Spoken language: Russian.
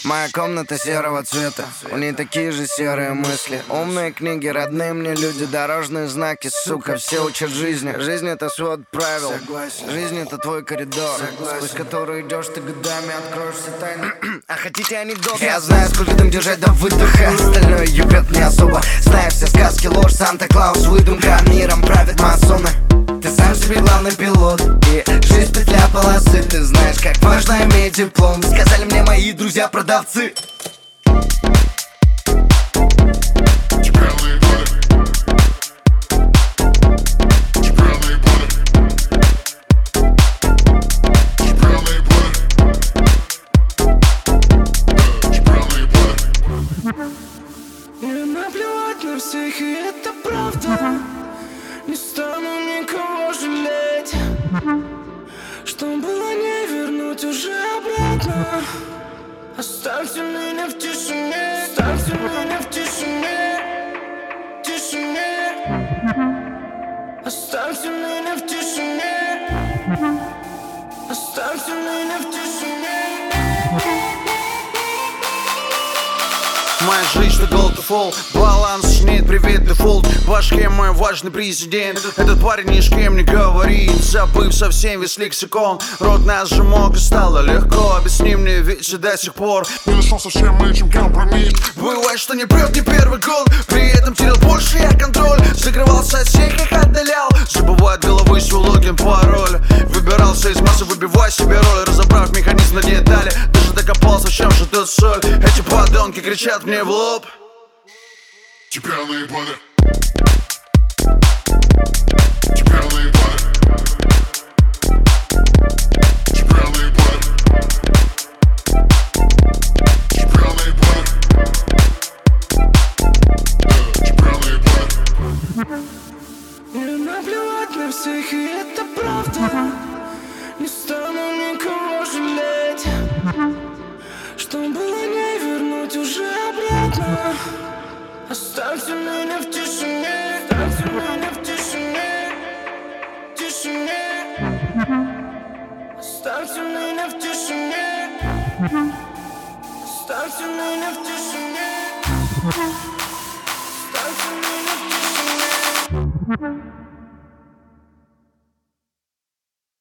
Моя комната серого цвета, у ней такие же серые мысли. Умные книги, родные мне люди, дорожные знаки, сука, все учат жизни. Жизнь — это свод правил, жизнь — это твой коридор, сквозь который идешь ты годами, откроешь все тайны. А хотите анекдот? Я знаю, сколько там держать до выдоха, остальное ебет не особо. Знаю все сказки, ложь, Санта-Клаус, выдумка, миром правят масоны. Ты сам себе главный пилот, и жизнь петля полосы. Ты знаешь, как важно иметь диплом, сказали мне мои друзья-продавцы. Мне наплевать на всех, и это правда. Не стану никого жалеть. Что было не вернуть уже обратно. Оставьте меня в тишине. Оставьте меня в тишине. Тишине. Оставьте меня в тишине. Оставьте меня в тишине. Моя жизнь что gold to fall, баланс нет, привет дефолт. В башке мой важный президент. Этот парень ни с кем не говорит, забыв совсем весь лексикон. Рот нас же мог и стало легко. Объясни мне, ведь до сих пор не нашел совсем этим компромисс. Бывает, что не прет не первый год, при этом терял больше я контроль. Закрывался от всех, их отдалял, забывая от головы свой логин, пароль. Выбирался из массы, выбивая себе роль, разобрав механизм на детали. Даже докопался, в чем же тут соль. Эти подонки кричат мне в лоб. Тебя наебали. Тебя наебали. Тебя наебали. Тебя наебали. Тебя наебали. Мне наплевать на всех, и это правда. Не стану никого жалеть. Что было не вернуть уже обратно. Оставьте меня в тишине. Оставьте меня в тишине. Тишине. Оставьте меня в тишине. Оставьте меня в тишине. Оставьте меня в тишине.